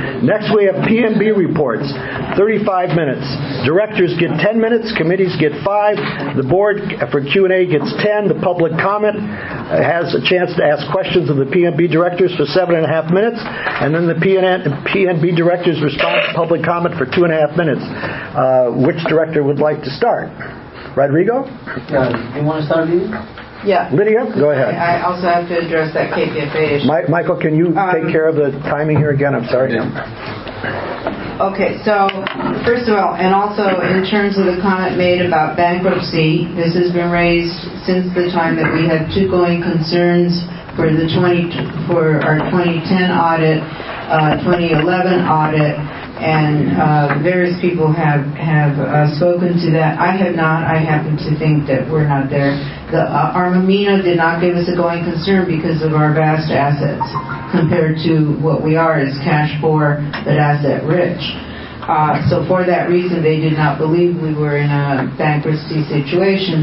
Next, we have P&B reports, 35 minutes. Directors get 10 minutes. Committees get 5. The board for Q&A gets 10. The public comment has a chance to ask questions of the P&B directors for 7.5 minutes. And then the P&B directors respond to public comment for 2.5 minutes. Which director would like to start? Rodrigo? You want to start, Lydia? Yeah. Lydia, go ahead. I also have to address that KPFA issue. Michael, can you take care of the timing here again? I'm sorry. Okay, so first of all, and also in terms of the comment made about bankruptcy, this has been raised since the time that we had two going concerns for our 2010 audit, 2011 audit, and various people have spoken to that. I have not. I happen to think that we're not there. Armamino did not give us a going concern because of our vast assets compared to what we are as cash poor but asset rich. So for that reason, they did not believe we were in a bankruptcy situation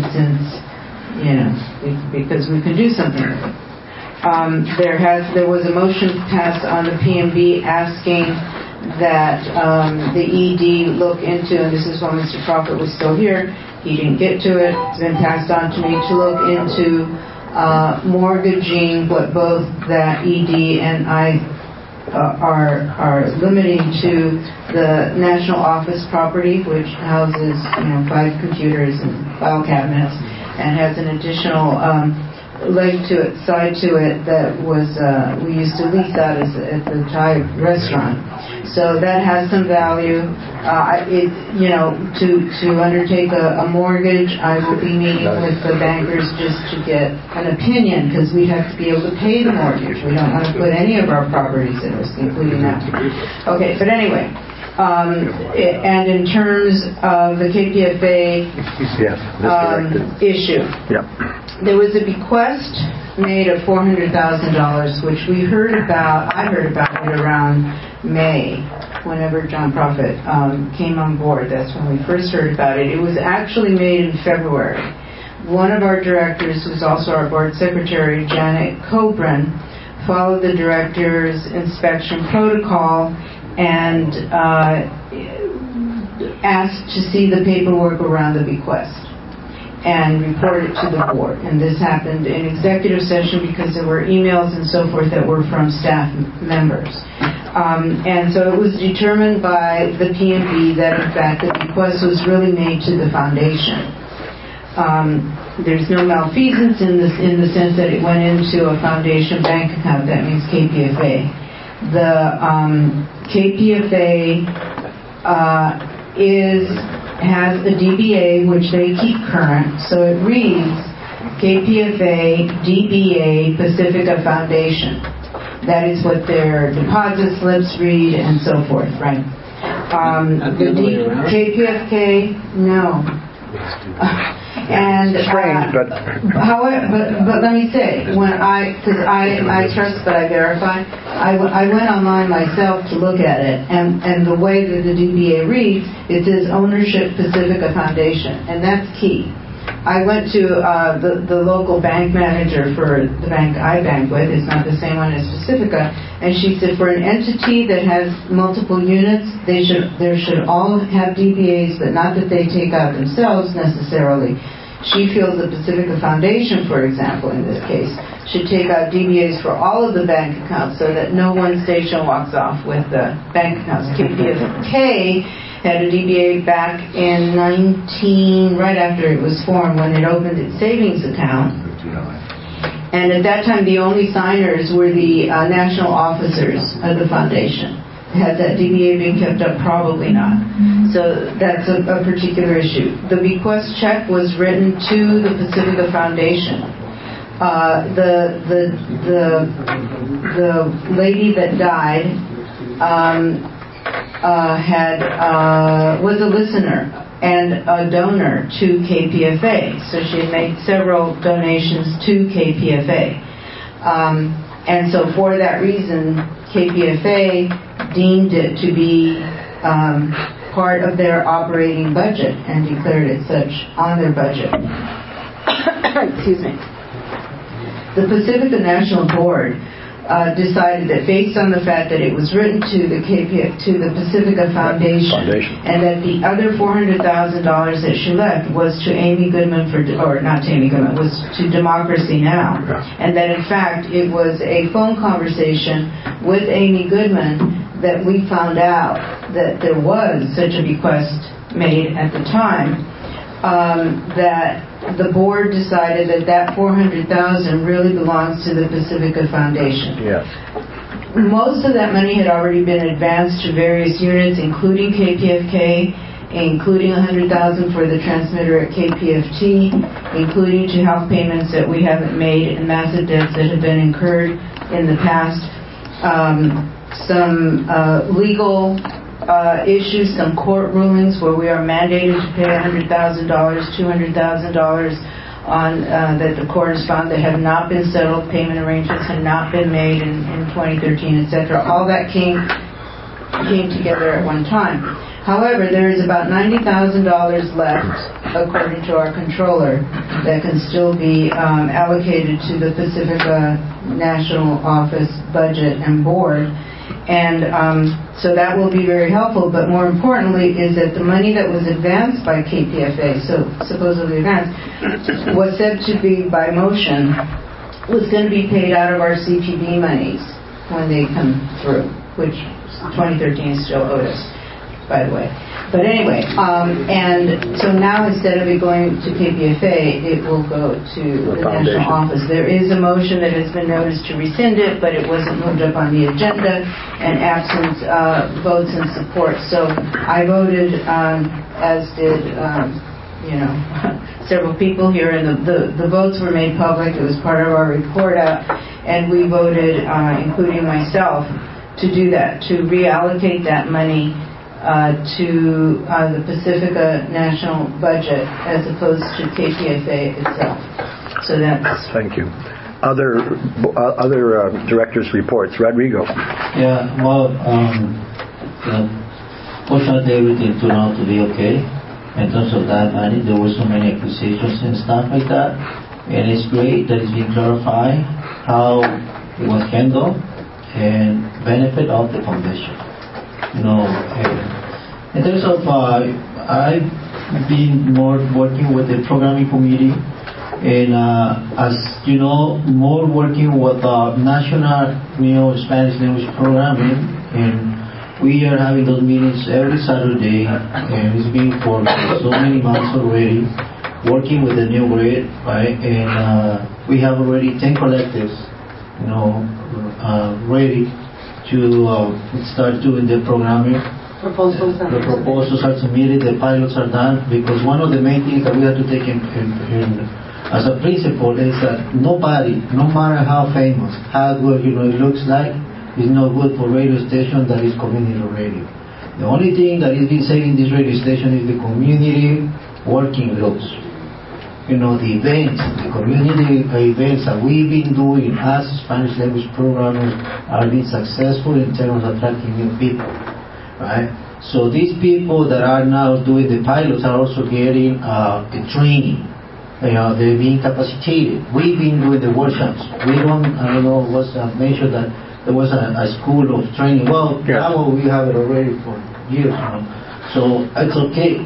because we could do something with it. There was a motion passed on the P&B asking that the ED look into, and this is when Mr. Crawford was still here, he didn't get to it, it's been passed on to me, to look into mortgaging what both that ED and I are limiting to the national office property, which houses 5 computers and file cabinets, and has an additional leg to it, side to it, that was we used to lease out at the Thai restaurant. So that has some value. To undertake a mortgage, I will be meeting with the bankers just to get an opinion, because we have to be able to pay the mortgage. We don't want to put any of our properties at risk, including that. Okay, but anyway. And in terms of the KPFA issue, there was a bequest made of $400,000, which I heard about it around May, whenever John Prophet came on board. That's when we first heard about it. It was actually made in February. One of our directors, who's also our board secretary, Janet Coburn, followed the director's inspection protocol and asked to see the paperwork around the bequest and report it to the board. And this happened in executive session because there were emails and so forth that were from staff members. And so it was determined by the P&B that in fact the bequest was really made to the foundation. There's no malfeasance in the sense that it went into a foundation bank account. That means KPFA. The KPFA has a DBA which they keep current, so it reads KPFA DBA Pacifica Foundation. That is what their deposit slips read and so forth, right? KPFK, no. And strange, but let me say, because I trust but I verify, I went online myself to look at it, and the way that the DBA reads, it says Ownership Pacifica Foundation, and that's key. I went to the local bank manager for the bank I bank with. It's not the same one as Pacifica, and she said for an entity that has multiple units, there should all have DBAs, but not that they take out themselves necessarily. She feels the Pacifica Foundation, for example, in this case, should take out DBAs for all of the bank accounts so that no one station walks off with the bank accounts. KPFK had a DBA back in right after it was formed, when it opened its savings account. And at that time, the only signers were the national officers of the foundation. Has that DBA been kept up? Probably not. So that's a particular issue. The bequest check was written to the Pacifica Foundation. The lady that died was a listener and a donor to KPFA. So she had made several donations to KPFA. And so for that reason, KPFA deemed it to be part of their operating budget and declared it such on their budget. Excuse me. The Pacifica National Board decided that based on the fact that it was written to the Pacifica Foundation, and that the other $400,000 that she left was to Amy Goodman not to Amy Goodman, was to Democracy Now, and that in fact it was a phone conversation with Amy Goodman that we found out that there was such a bequest made at the time, that the board decided that $400,000 really belongs to the Pacifica Foundation. Yes. Most of that money had already been advanced to various units, including KPFK, including $100,000 for the transmitter at KPFT, including to health payments that we haven't made and massive debts that have been incurred in the past. Some legal issues, some court rulings where we are mandated to pay $100,000, $200,000 on that the court has found that have not been settled, payment arrangements have not been made in 2013, etc. All that came together at one time. However, there is about $90,000 left, according to our controller, that can still be allocated to the Pacifica National Office budget and board. And so that will be very helpful, but more importantly is that the money that was advanced by KPFA, so supposedly advanced, was said to be by motion, was going to be paid out of our CPB monies when they come through, which 2013 is still owed us, by the way. But anyway, and so now instead of it going to KPFA, it will go to the National Office. There is a motion that has been noticed to rescind it, but it wasn't moved up on the agenda, and absent votes in support. So I voted, as did, several people here, and the votes were made public. It was part of our report out, and we voted, including myself, to do that, to reallocate that money to the Pacifica National budget as opposed to KPFA itself. So that's... Thank you. Other directors' reports. Rodrigo. Yeah, well, fortunately everything turned out to be okay in terms of that money. There were so many accusations and stuff like that, and it's great that it's being clarified how it was handled and benefit of the foundation. In terms of, I've been more working with the programming committee, and as you know, more working with national, Spanish language programming, and we are having those meetings every Saturday, and it's been for so many months already, working with the new grade, right? And we have already 10 collectives, ready to start doing the programming. The proposals are submitted, the pilots are done, because one of the main things that we have to take in as a principle is that nobody, no matter how famous, how good it looks like, is no good for radio station that is community radio. The only thing that is being said in this radio station is the community working groups. The events, the community events that we've been doing as Spanish language programmers are being successful in terms of attracting new people. Right? So these people that are now doing the pilots are also getting the training. They're being capacitated. We've been doing the workshops. I don't know what's mentioned that there was a school of training. Well, now we have it already for years. So it's okay.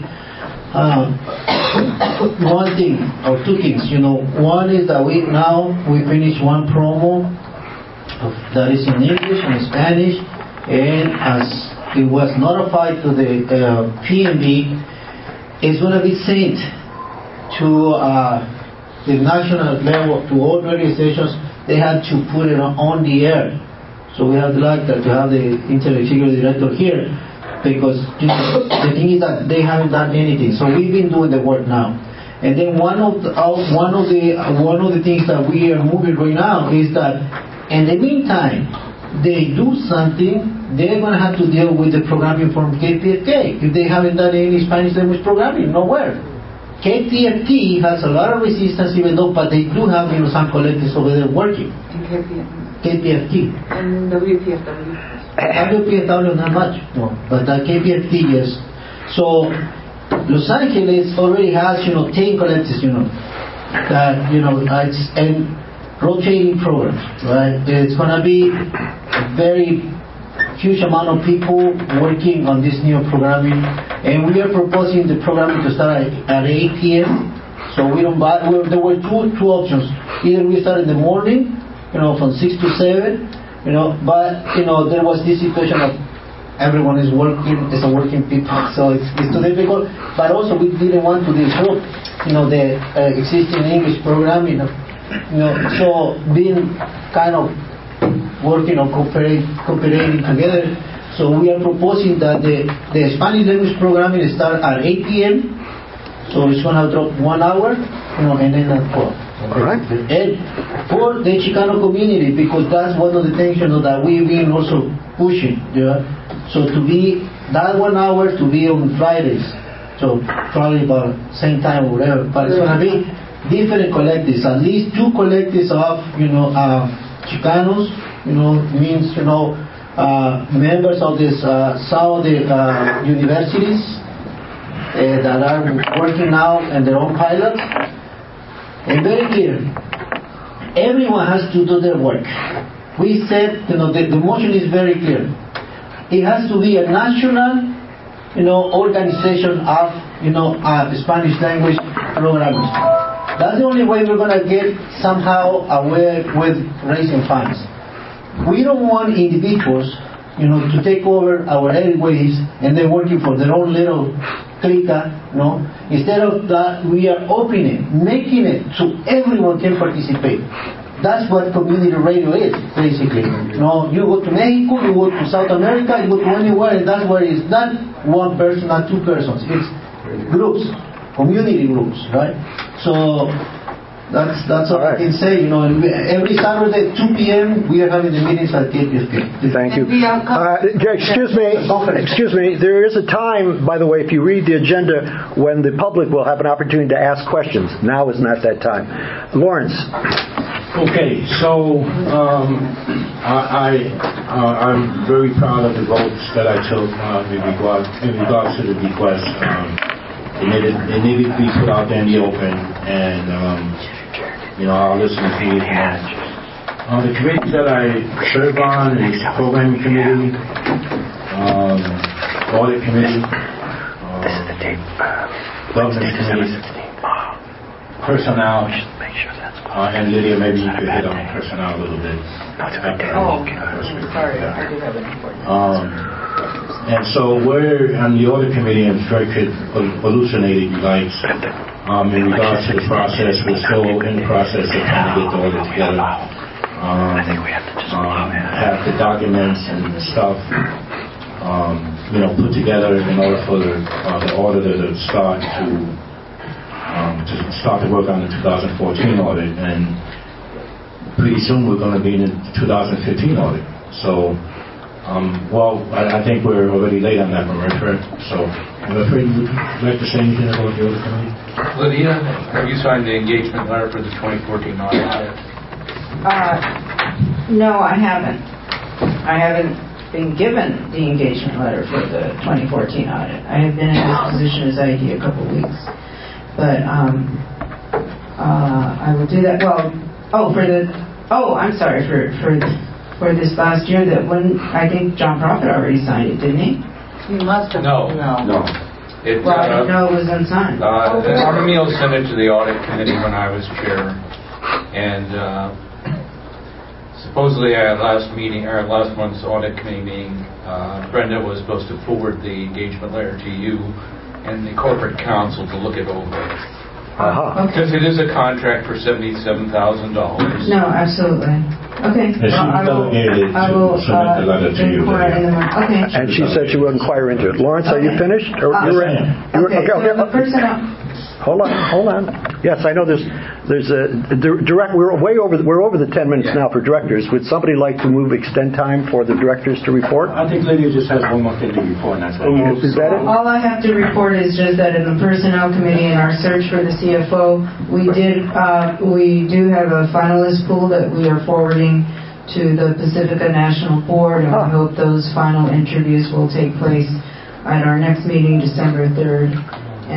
One thing or two things. One is that we finished one promo that is in English and Spanish, and as it was notified to the PMB, it's going to be sent to the national level, to all radio stations. They had to put it on the air. So we have the luck to have the executive director here, because the thing is that they haven't done anything. So we've been doing the work now. And then one of the things that we are moving right now is that in the meantime, they do something, they're going to have to deal with the programming from KPFK if they haven't done any Spanish language programming, nowhere. KPFT has a lot of resistance, even though, but they do have some collectives over there working. KPFT. And WPFW. WPFW not much, no, but KPFT yes. So Los Angeles already has 10 collectives, that and rotating programs, right? It's going to be a very huge amount of people working on this new programming, and we are proposing the programming to start at 8 p.m. So we don't buy. There were two options. Either we start in the morning, from 6 to 7, but there was this situation of everyone is working, it's a working people, so it's too difficult. But also we didn't want to disrupt, the existing English programming. So being kind of working on cooperating together. So we are proposing that the Spanish language programming start at 8 p.m. So it's going to drop 1 hour, and then at 12. All right. And for the Chicano community, because that's one of the things that we've been also pushing. So to be that 1 hour to be on Fridays. So probably about same time or whatever. But it's going to be different collectives, at least 2 collectives of Chicanos, means members of this some of the universities that are working now in their own pilots. And very clear, everyone has to do their work. We said, the motion is very clear. It has to be a national, organization of, Spanish language programmers. That's the only way we're going to get somehow aware with raising funds. We don't want individuals, to take over our airways and they're working for their own little clica, Instead of that, we are opening, making it so everyone can participate. That's what community radio is, basically. You go to Mexico, you go to South America, you go to anywhere, and that's where it's not one person, not 2 persons. It's groups, community groups, right? So that's all I can say. Every Saturday at 2 p.m. we are having the meetings at KPFK. Thank you. Excuse me. There is a time, by the way, if you read the agenda, when the public will have an opportunity to ask questions. Now is not that time. Lawrence. Okay, so I'm very proud of the votes that I took in regards to the bequest. It needed to be put out there in the open, and I'll listen to you. The committees that I serve on is Programming Committee, Audit Committee, Governance Committee, Personnel, and Lydia, maybe you could hit on personnel a little bit. Sorry, I do have an important. And so we're on the audit committee, and Fred could elucidate if you like. In regards to the process, we're still in the process of trying to get the audit together. Have the documents and stuff, put together in order for the auditor to start to work on the 2014 audit, and pretty soon we're going to be in the 2015 audit. So. I think we're already late on that one, right, Fred? So, Fred, would you like to say anything about the audit committee? Lydia, have you signed the engagement letter for the 2014 audit yet? No, I haven't. I haven't been given the engagement letter for the 2014 audit. I have been in this position as ID a couple of weeks. But I will do that. I'm sorry, for this last year, I think John Prophet already signed it, didn't he? You must have. No. I didn't know it was unsigned. Armamil sent it to the audit committee when I was chair, and supposedly at last month's audit committee meeting, Brenda was supposed to forward the engagement letter to you and the corporate counsel to look it over. Because it is a contract for $77,000. No, absolutely. Okay. I will submit the letter to you. Okay. And she said she would inquire into it. Lawrence, are you finished? Okay. The personnel. Hold on. Yes, I know there's a direct. We're over the 10 minutes now for directors. Would somebody like to extend time for the directors to report? I think Lydia just has one more thing to report, and that's what Is that it? All I have to report is just that in the personnel committee in our search for the CFO, we do have a finalist pool that we are forwarding to the Pacifica National Board, and we hope those final interviews will take place at our next meeting, December 3rd,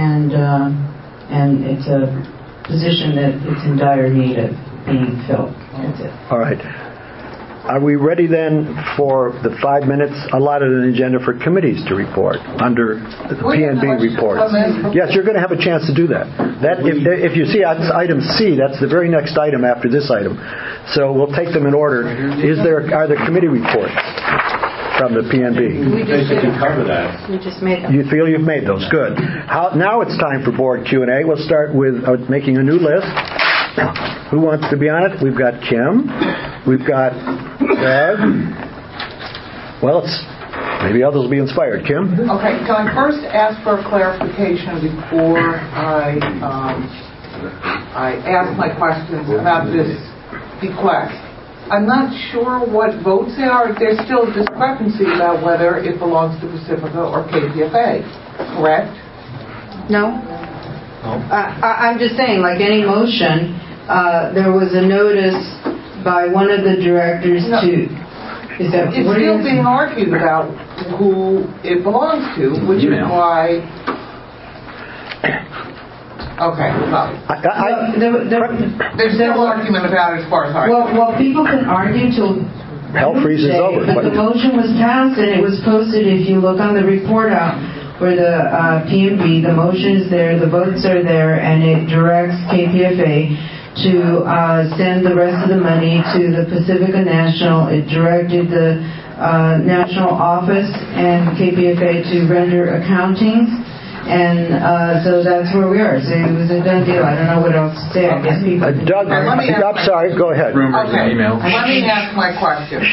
and it's a position that it's in dire need of being filled. That's it. All right. Are we ready then for the 5 minutes allotted in the agenda for committees to report under the P&B reports? Yes, you're going to have a chance to do that. If you see item C, that's the very next item after this item. So we'll take them in order. Are there committee reports from the P&B? We Basically cover that. We just made them. You feel you've made those. Good. Now it's time for board Q&A. We'll start with making a new list. Who wants to be on it? We've got Kim. We've got Doug. Well, maybe others will be inspired. Kim? Okay, can I first ask for a clarification before I ask my questions about this bequest? I'm not sure what votes there are. There's still a discrepancy about whether it belongs to Pacifica or KPFA, correct? No? I'm just saying, like any motion, there was a notice by one of the directors No. to... Is that It's what still it is? being argued about who it belongs to, which is why... Okay, well, there's still argument about it as far as I know. Well, people can argue till Hell freezes Tuesday, over. but the motion was passed and it was posted. If you look on the report out for the P&B, the motion is there, the votes are there, and it directs KPFA to send the rest of the money to the Pacifica National. It directed the national office and KPFA to render accountings, and so that's where we are. So it was a done deal. I don't know what else to say. I guess people... Doug, I'm sorry. Go ahead. Okay, let me ask my question.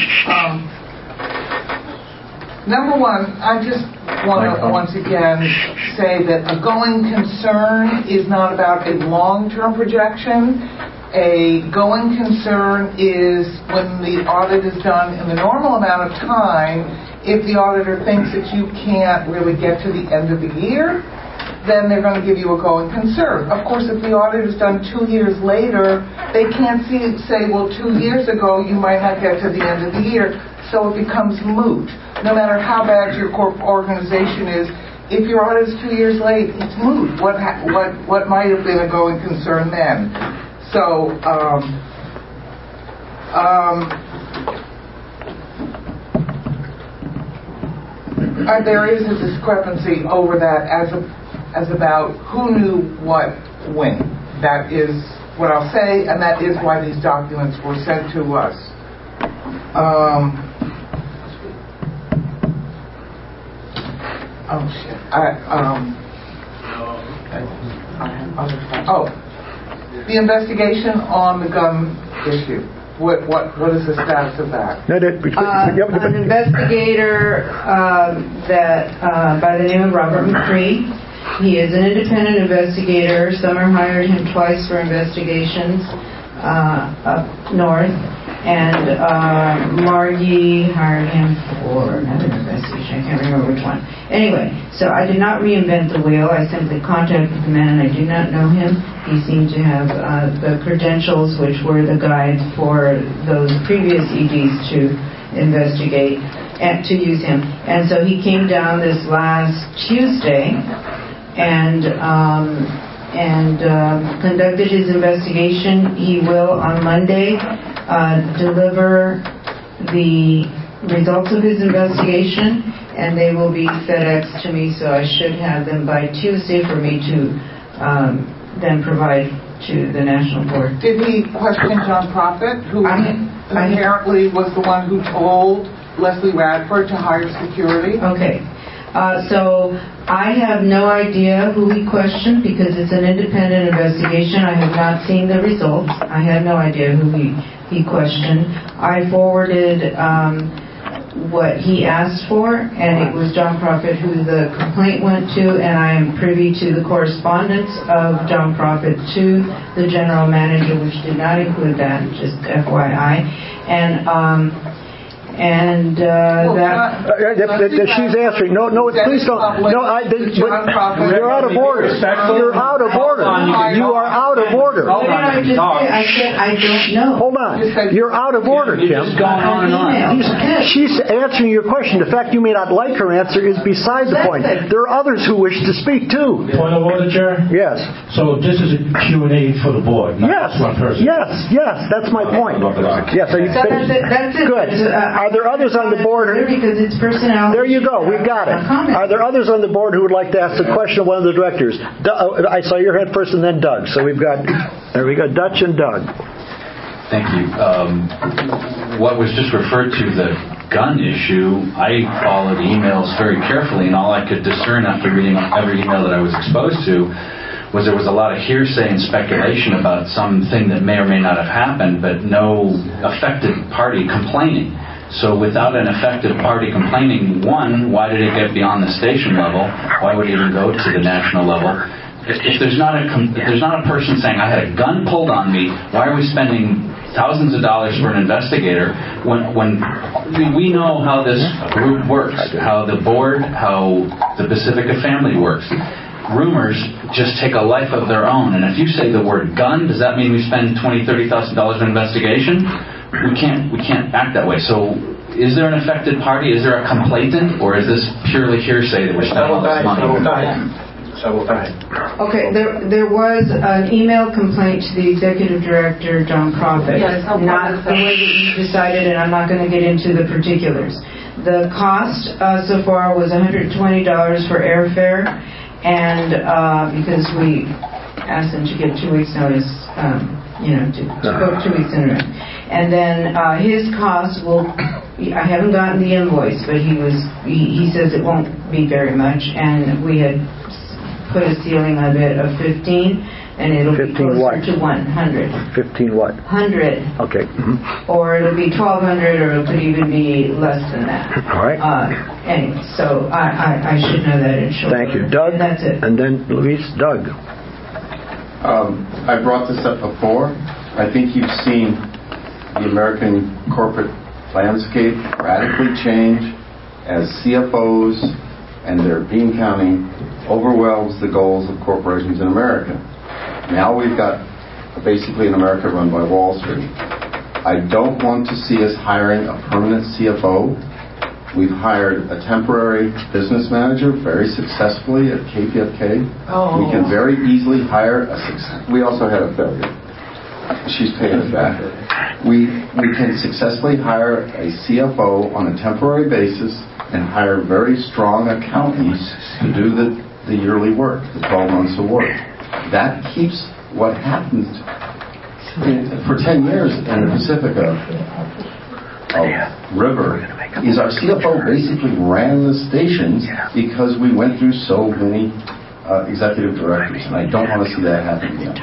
Number one, I just want to once again say that a going concern is not about a long-term projection. A going concern is when the audit is done in the normal amount of time. If the auditor thinks that you can't really get to the end of the year, then they're going to give you a going concern. Of course, if the audit is done 2 years later, they can't say, well, 2 years ago you might not get to the end of the year, so it becomes moot. No matter how bad your organization is, if your audit is 2 years late, it's moot. What might have been a going concern then? So, there is a discrepancy over that as about who knew what when. That is what I'll say, and that is why these documents were sent to us. The investigation on the gun issue. What is the status of that? An investigator by the name of Robert McCree. He is an independent investigator. Summer hired him twice for investigations up north, and Margie hired him for another investigation. I can't remember which one. Anyway, so I did not reinvent the wheel. I simply contacted the man. I do not know him. He seemed to have the credentials, which were the guide for those previous EDs to investigate and to use him. And so he came down this last Tuesday and conducted his investigation. He will on Monday deliver the results of his investigation, and they will be FedEx to me, so I should have them by Tuesday for me to then provide to the National Board. Did he question John Profit, who apparently was the one who told Leslie Radford to hire security? Okay. So I have no idea who he questioned because it's an independent investigation. I have not seen the results. I had no idea who he questioned. I forwarded what he asked for, and it was John Profit who the complaint went to, and I am privy to the correspondence of John Profit to the general manager, which did not include that, just FYI. And she's answering. No, please don't. No, you're out of order. You're out of order. You are out of order. I said I don't know. Hold on. You're out of order, Kim. You're just going on and on. She's answering your question. The fact you may not like her answer is beside the point. There are others who wish to speak too. Point of order, Chair? Yes. So this is a Q&A for the board, not just one person? Yes, that's my point. Yes, are you So that's it. Good. Are there others on the board? Because it's personality. There you go. We've got it. Are there others on the board who would like to ask a question of one of the directors? I saw your head first and then Doug. So we've got, there we go, Dutch and Doug. Thank you. What was just referred to, the gun issue, I followed emails very carefully, and all I could discern after reading every email that I was exposed to was there was a lot of hearsay and speculation about something that may or may not have happened, but no affected party complaining. So without an affected party complaining, one, why did it get beyond the station level? Why would it even go to the national level? If there's not a person saying, I had a gun pulled on me, why are we spending thousands of dollars for an investigator when we know how this group works, how the board, how the Pacifica family works? Rumors just take a life of their own, and if you say the word gun, does that mean we spend $20,000, $30,000 on investigation? We can't act that way. So, is there an affected party? Is there a complainant, or is this purely hearsay that we're spending all this money? Okay, there was an email complaint to the executive director, John Prophet. Yes, not the way that you decided, and I'm not going to get into the particulars. The cost so far was $120 for airfare. And because we asked them to give 2 weeks' notice, to book 2 weeks in advance. And then his cost I haven't gotten the invoice, but he says it won't be very much. And we had put a ceiling on it of 15, and it'll be closer to 100. 15 what? 100. Okay. Mm-hmm. Or it'll be 1,200, or it could even be less than that. All right. Anyway, so I should know that in short. Thank you, Doug. And that's it. And then Luis, Doug. I brought this up before. I think you've seen the American corporate landscape radically change as CFOs and their bean counting overwhelms the goals of corporations in America. Now we've got basically an America run by Wall Street. I don't want to see us hiring a permanent CFO. We've hired a temporary business manager very successfully at KPFK. We can very easily hire we also had a failure. She's paying us back. We can successfully hire a CFO on a temporary basis and hire very strong accountants to do the yearly work, the 12 months of work. That keeps what happened for 10 years in the Pacifica River is our CFO basically ran the stations because we went through so many executive directors, and I don't want to see that happen again.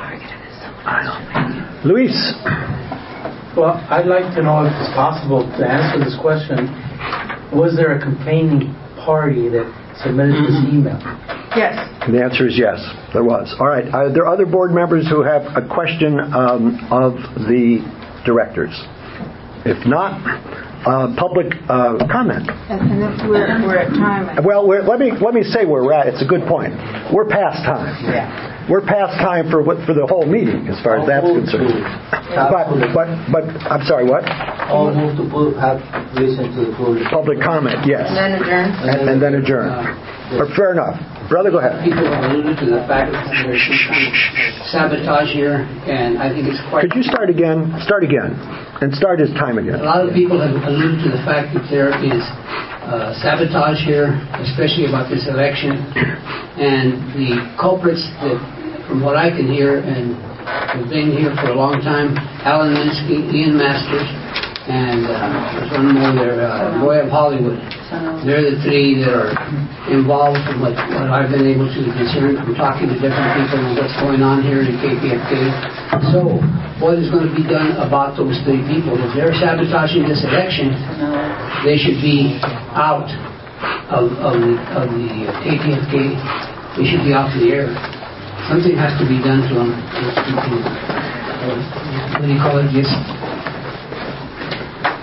Luis. Well, I'd like to know if it's possible to answer this question. Was there a complaining party that submitted this email? Yes. The answer is yes, there was. All right. Are there other board members who have a question of the directors? If not, public comment. And if we're at time. Well, let me say where we're at. It's a good point. We're past time. Yeah. We're past time for the whole meeting, as far as that's concerned. But I'm sorry, what? All move to have listen to the public comment, yes. And then adjourn. And then adjourn. Fair enough. Brother, go ahead. People alluded to the fact that there's sabotage here, and I think it's quite... Could you start again? Start again. And start his time again. A lot of people have alluded to the fact that there is sabotage here, especially about this election, and the culprits that, from what I can hear, and have been here for a long time, Alan Minsky, Ian Masters, and there's one more there, Roy of Hollywood. They're the three that are involved in what I've been able to discern from talking to different people and what's going on here in KPFK. So, what is going to be done about those three people? If they're sabotaging this election, they should be out of the KPFK. They should be off the air. Something has to be done to them. What do you call it? Just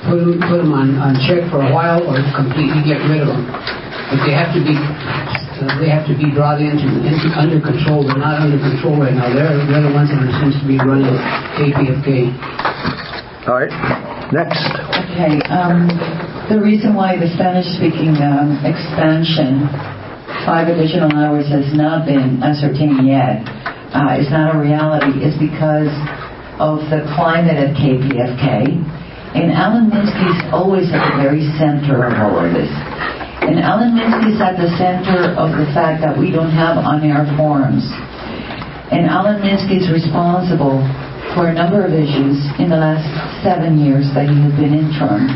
put them on check for a while or completely get rid of them. But they have to be brought into under control. They're not under control right now. They're the ones that seems to be running KPFK. All right. Next. Okay. The reason why the Spanish-speaking expansion, 5 additional hours, has not been ascertained yet, is not a reality, is because of the climate at KPFK. And Alan Minsky's always at the very center of all of this. And Alan Minsky's at the center of the fact that we don't have on-air forums. And Alan Minsky's responsible for a number of issues in the last 7 years that he has been interim.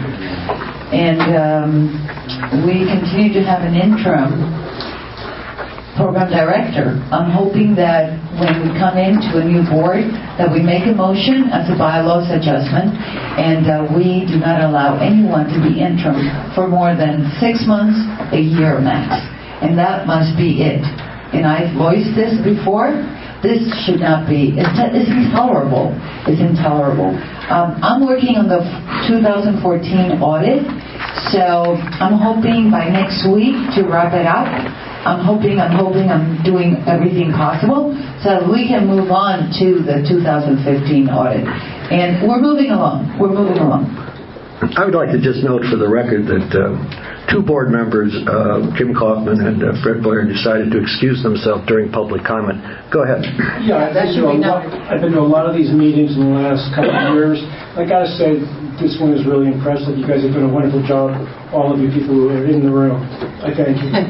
And we continue to have an interim program director. I'm hoping that when we come into a new board that we make a motion as a bylaws adjustment and we do not allow anyone to be interim for more than 6 months, a year max. And that must be it. And I've voiced this before. This should not be. It's intolerable. It's intolerable. I'm working on the 2014 audit, so I'm hoping by next week to wrap it up. I'm hoping I'm doing everything possible so that we can move on to the 2015 audit. And we're moving along. I would like to just note for the record that 2 board members, Jim Kaufman and Fred Blair, decided to excuse themselves during public comment. Go ahead. Yeah, I've been to a lot of these meetings in the last couple of years. I got to say, this one is really impressive. You guys have done a wonderful job, all of you people who are in the room. I thank you.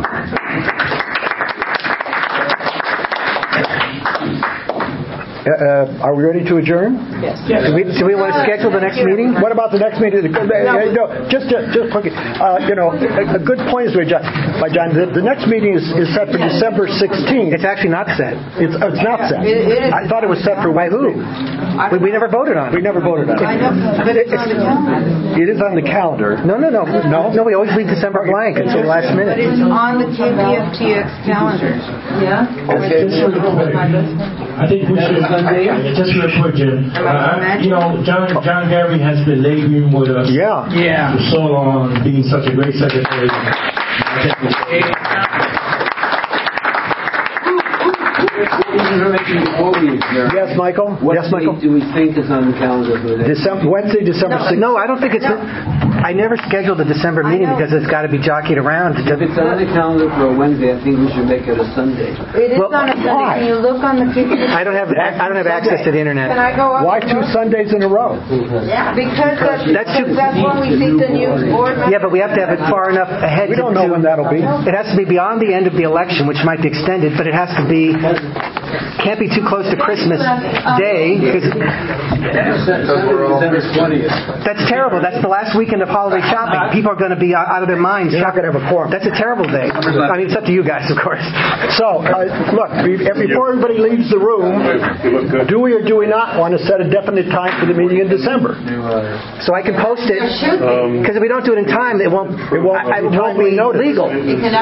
Are we ready to adjourn? Yes. Do we want to schedule the next meeting? What about the next meeting? No, just quickly. A good point is by John. The next meeting is set for December 16th. It's actually not set. It's not set. I thought it was set for by who? We never voted on it. We never voted on it. I know, but it's on the calendar. It is on the calendar. No. We always leave December blank until the last minute. But it's on the KPFTX calendar. Yeah? Okay. I think we should. Just real quick, Jim. John Gary has been laboring with us for so long, being such a great secretary. Yes, Michael? What do we think is on the calendar for the next Wednesday, December 6th? No, I don't think it's... I never scheduled a December meeting because it's got to be jockeyed around. If it's on the calendar for a Wednesday, I think we should make it a Sunday. It is on a Sunday. Can you look on the KPFT? I don't have access to the internet. Can I go up? Why 2 Sundays in a row? Yeah, because that's when we see the new board members. Yeah, but we have to have it far enough ahead. We don't know when that'll be. It has to be beyond the end of the election, which might be extended, but it has to be... Can't be too close to Christmas Day. December 20th. That's terrible. That's the last weekend of holiday shopping. People are going to be out of their minds. You're not going to have a quorum. That's a terrible day. I mean, it's up to you guys, of course. So, look, before everybody leaves the room, do we or do we not want to set a definite time for the meeting in December? So I can post it, because if we don't do it in time, it won't be legal. We need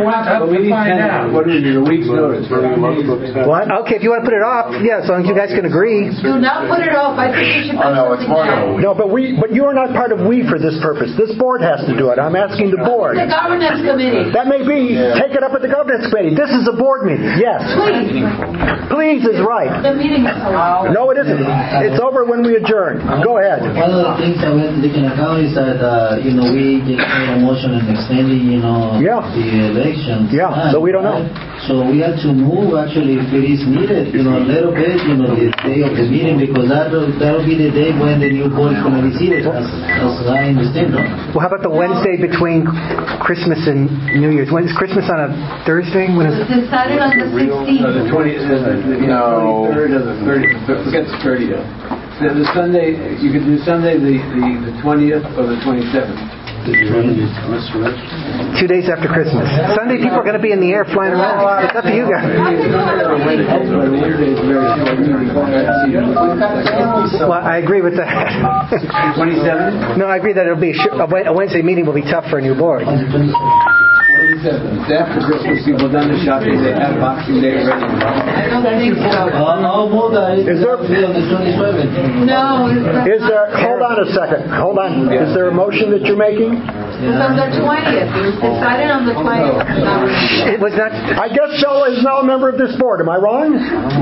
a week's notice. What? Okay, if you want to put it off, as long as you guys can agree. Do not put it off. I think you should put something down. No, but you are not part of we for this purpose. This board has to do it. I'm asking the board. The governance committee. That may be. Take it up at the governance committee. This is a board meeting. Yes. Please is right. The meeting is over. No, it isn't. It's over when we adjourn. Go ahead. One of the things that we have to take into account is that we made a motion and extending the elections. Yeah. So we don't know. So we have to move actually if it is needed, a little bit, the day of the meeting, because that'll be the day when the new board is going to be seated, as I understand, no? Well, how about the Wednesday between Christmas and New Year's? When is Christmas on a Thursday? When is it? It's decided on the 16th. The 20th, no. 23rd or the 30th. Forget the 30th. The Sunday, you could do Sunday the 20th or the 27th. 2 days after Christmas. Sunday, people are going to be in the air flying around. It's up to you guys. Well, I agree with that. 27? No, I agree that it'll be a Wednesday meeting will be tough for a new board. 27. after Christmas, people done the shopping, they have Boxing Day ready. I don't think so. I'll move that it Is there- be on the 27th. No, Is there, hold on a second, hold on. Is there a motion that you're making? It's on the 20th. It was decided on the 20th. It was not. I guess Joe is now a member of this board. Am I wrong?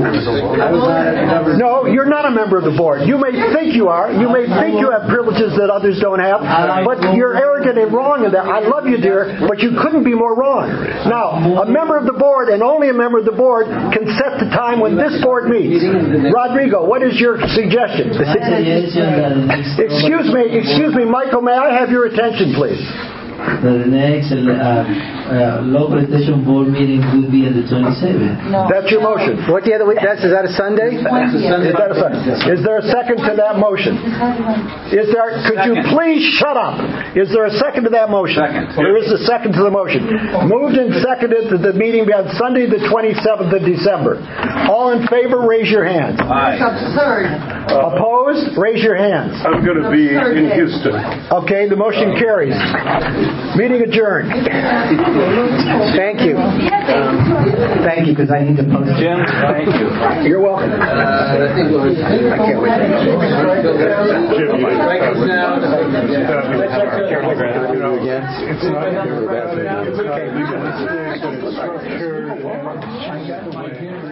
No, you're not a member of the board. You may think you are. You may think you have privileges that others don't have, but you're arrogant and wrong in that. I love you, dear, but you couldn't be more wrong. Now, a member of the board and only a member of the board can set the time when this board meets. Rodrigo, what is your suggestion? Excuse me, Michael, may I have your attention, please? The next local station board meeting will be on the 27th. No. That's your motion. What the other week? Is that a Sunday? Is that a second? Is there a second to that motion? Could you please shut up? Is there a second to that motion? Second. There is a second to the motion. Moved and seconded that the meeting be on Sunday the 27th of December. All in favor, raise your hands. It's absurd. Opposed? Raise your hands. I'm going to be in Houston. Okay, the motion carries. Meeting adjourned. Thank you. Thank you, because I need to post. Jim, thank you. You're welcome. I think we'll I can't wait. It's not